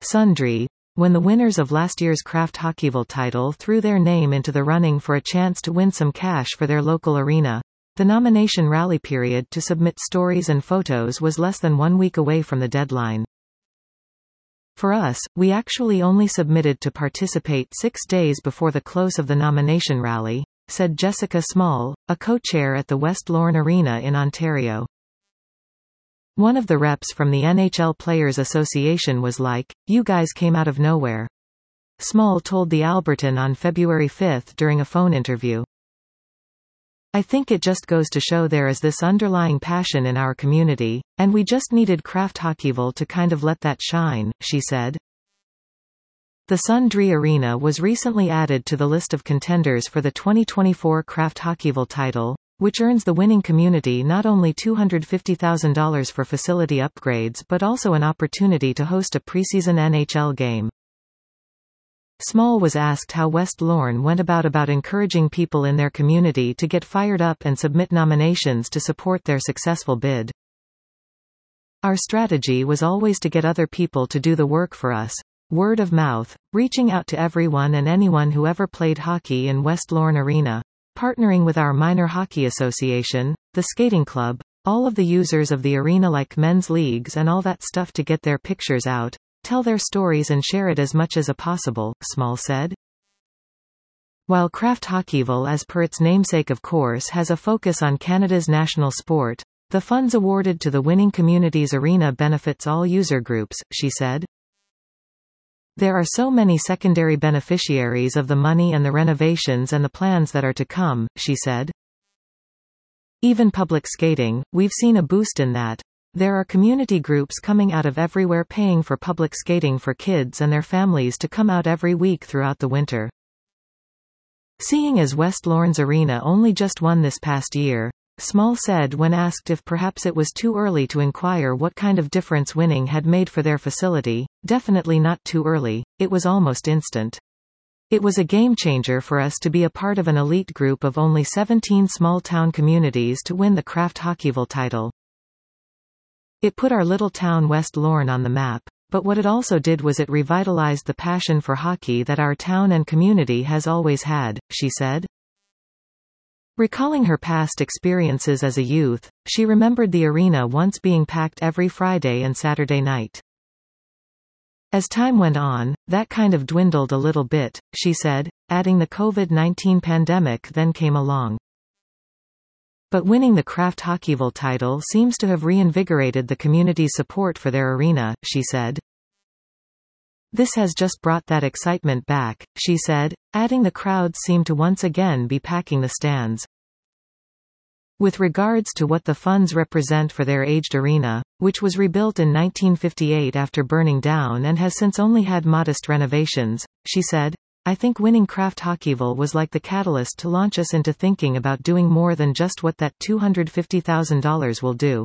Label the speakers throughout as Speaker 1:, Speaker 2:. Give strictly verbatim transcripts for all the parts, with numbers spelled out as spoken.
Speaker 1: Sundry, when the winners of last year's Kraft Hockeyville title threw their name into the running for a chance to win some cash for their local arena. The nomination rally period to submit stories and photos was less than one week away from the deadline. For us, we actually only submitted to participate six days before the close of the nomination rally, said Jessica Small, a co-chair at the West Lorne Arena in Ontario. One of the reps from the N H L Players Association was like, "You guys came out of nowhere." Small told the Albertan on February fifth during a phone interview. "I think it just goes to show there is this underlying passion in our community, and we just needed Kraft Hockeyville to kind of let that shine," she said. The Sundry Arena was recently added to the list of contenders for the twenty twenty-four Kraft Hockeyville title, which earns the winning community not only two hundred fifty thousand dollars for facility upgrades but also an opportunity to host a preseason N H L game. Small was asked how West Lorne went about about encouraging people in their community to get fired up and submit nominations to support their successful bid. "Our strategy was always to get other people to do the work for us. Word of mouth, reaching out to everyone and anyone who ever played hockey in West Lorne Arena, partnering with our minor hockey association, the skating club, all of the users of the arena like men's leagues and all that stuff to get their pictures out, tell their stories and share it as much as possible," Small said. While Kraft Hockeyville, as per its namesake of course, has a focus on Canada's national sport, the funds awarded to the winning community's arena benefits all user groups, she said. "There are so many secondary beneficiaries of the money and the renovations and the plans that are to come," she said. "Even public skating, we've seen a boost in that. There are community groups coming out of everywhere paying for public skating for kids and their families to come out every week throughout the winter." Seeing as West Lorne's arena only just won this past year, Small said when asked if perhaps it was too early to inquire what kind of difference winning had made for their facility, "Definitely not too early, it was almost instant. It was a game changer for us to be a part of an elite group of only seventeen small-town communities to win the Kraft Hockeyville title. It put our little town West Lorne on the map, but what it also did was it revitalized the passion for hockey that our town and community has always had," she said. Recalling her past experiences as a youth, she remembered the arena once being packed every Friday and Saturday night. "As time went on, that kind of dwindled a little bit," she said, adding the COVID nineteen pandemic then came along. "But winning the Kraft Hockeyville title seems to have reinvigorated the community's support for their arena," she said. "This has just brought that excitement back," she said, adding the crowds seem to once again be packing the stands. With regards to what the funds represent for their aged arena, which was rebuilt in nineteen fifty-eight after burning down and has since only had modest renovations, she said, "I think winning Kraft Hockeyville was like the catalyst to launch us into thinking about doing more than just what that two hundred fifty thousand dollars will do."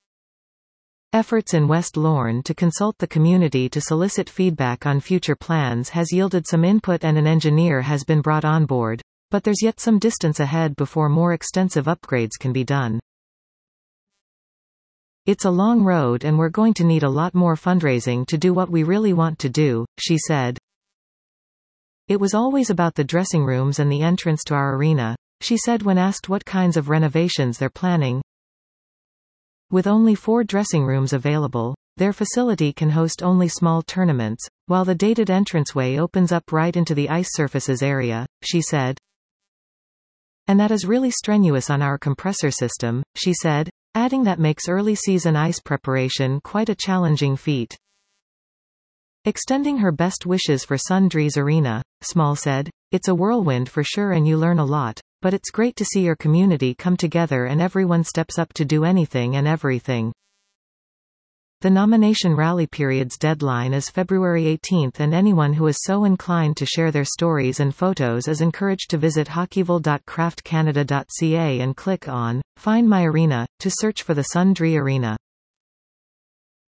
Speaker 1: Efforts in West Lorne to consult the community to solicit feedback on future plans has yielded some input and an engineer has been brought on board, but there's yet some distance ahead before more extensive upgrades can be done. "It's a long road and we're going to need a lot more fundraising to do what we really want to do," she said. "It was always about the dressing rooms and the entrance to our arena," she said when asked what kinds of renovations they're planning. With only four dressing rooms available, their facility can host only small tournaments, while the dated entranceway opens up right into the ice surfaces area, she said. "And that is really strenuous on our compressor system," she said, adding that makes early season ice preparation quite a challenging feat. Extending her best wishes for Sundry's arena, Small said, "It's a whirlwind for sure and you learn a lot, but it's great to see your community come together and everyone steps up to do anything and everything." The nomination rally period's deadline is February eighteenth and anyone who is so inclined to share their stories and photos is encouraged to visit hockeyville dot kraft canada dot c a and click on Find My Arena to search for the Sundry Arena.